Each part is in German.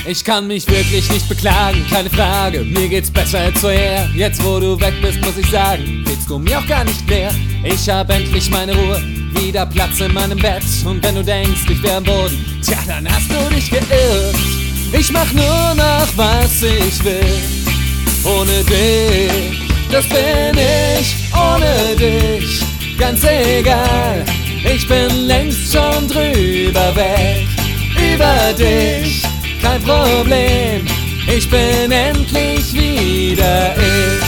Ich kann mich wirklich nicht beklagen, keine Frage, mir geht's besser als vorher. Jetzt wo du weg bist, muss ich sagen, willst du mir auch gar nicht mehr. Ich hab endlich meine Ruhe, wieder Platz in meinem Bett. Und wenn du denkst, ich wär am Boden, tja, dann hast du dich geirrt. Ich mach nur noch, was ich will, ohne dich, das bin ich, ohne dich, ganz egal. Ich bin längst schon drüber weg, über dich, kein Problem, ich bin endlich wieder ich,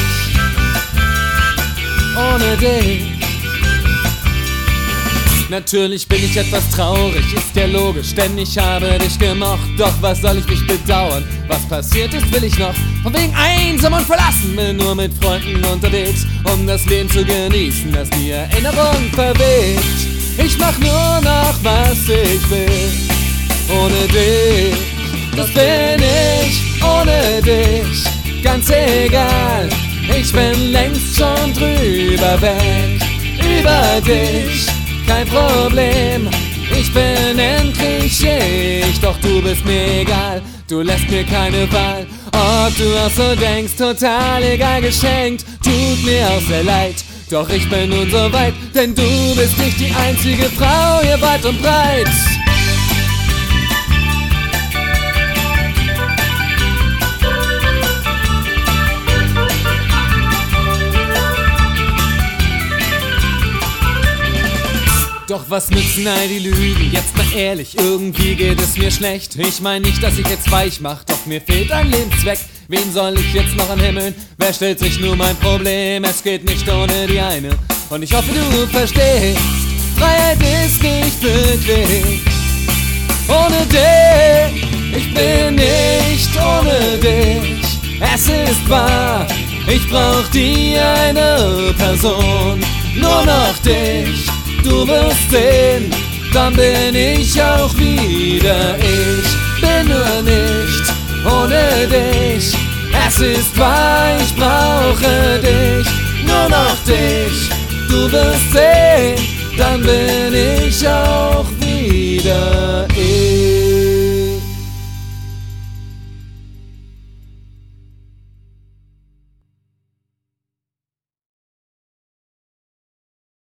ohne dich. Natürlich bin ich etwas traurig, ist ja logisch, denn ich habe dich gemocht. Doch was soll ich mich bedauern? Was passiert ist, will ich noch. Von wegen einsam und verlassen, bin nur mit Freunden unterwegs, um das Leben zu genießen, das die Erinnerung verweht. Ich mach nur noch, was ich will, ohne dich, das bin ich, ohne dich, ganz egal. Ich bin längst schon drüber weg, über dich, kein Problem, ich bin endlich ich, doch du bist mir egal, du lässt mir keine Wahl. Ob du auch so denkst, total egal, geschenkt, tut mir auch sehr leid. Doch ich bin nun so weit, denn du bist nicht die einzige Frau hier weit und breit. Doch was nützen all die Lügen, jetzt mal ehrlich, irgendwie geht es mir schlecht. Ich mein nicht, dass ich jetzt weich mach, doch mir fehlt ein Lebenszweck. Wen soll ich jetzt noch anhimmeln? Wer stellt sich nur mein Problem? Es geht nicht ohne die eine. Und ich hoffe, du verstehst, Freiheit ist nicht wirklich ohne dich. Ich bin nicht ohne dich, es ist wahr. Ich brauch die eine Person, nur noch dich. Du wirst sehen, dann bin ich auch wieder ich. Bin nur nicht ohne dich, es ist wahr, ich brauche dich, nur noch dich. Du wirst sehen, dann bin ich auch